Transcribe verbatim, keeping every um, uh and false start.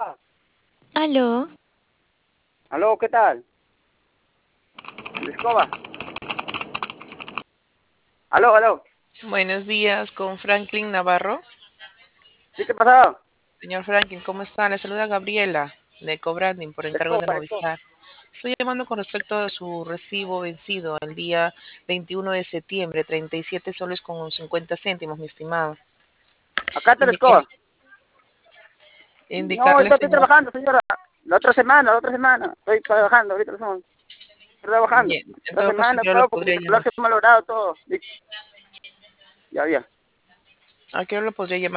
Aló. Aló, ¿qué tal? ¿El escoba? Aló, aló. Buenos días, con Franklin Navarro. ¿Sí qué pasó? Señor Franklin, ¿cómo está? Le saluda Gabriela de Cobranding por encargo de Escoba, escoba. Movistar. Estoy llamando con respecto a su recibo vencido el día veintiuno de septiembre, treinta y siete soles con cincuenta céntimos, mi estimado. Acá está la Indique, escoba. No, indicarle, ahorita estoy señor. trabajando, señora. La otra semana, la otra semana. Estoy trabajando, ahorita estamos estoy trabajando. Bien, en La todo caso, semana, yo lo claro, porque mi podría celular llamar. se ha malogrado todo. Listo. Ya, ya. ¿A qué hora lo podría llamar?